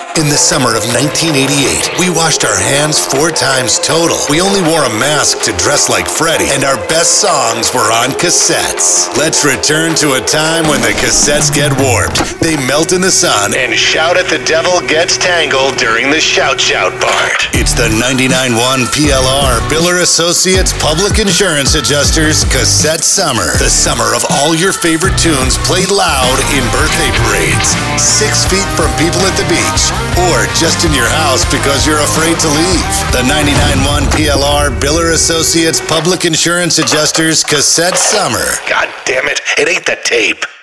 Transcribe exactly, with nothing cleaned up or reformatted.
In the summer of nineteen eighty-eight, we washed our hands four times total. We only wore a mask to dress like Freddie, and our best songs were on cassettes. Let's return to a time when the cassettes get warped, they melt in the sun, and Shout at the Devil gets tangled during the shout shout part. It's the ninety-nine point one P L R Biller Associates Public Insurance Adjusters Cassette Summer. The summer of all your favorite tunes played loud in birthday parades, six feet from people at the beach, or just in your house because you're afraid to leave. The ninety-nine point one P L R Biller Associates Public Insurance Adjusters Cassette Summer. God damn it, it ain't the tape.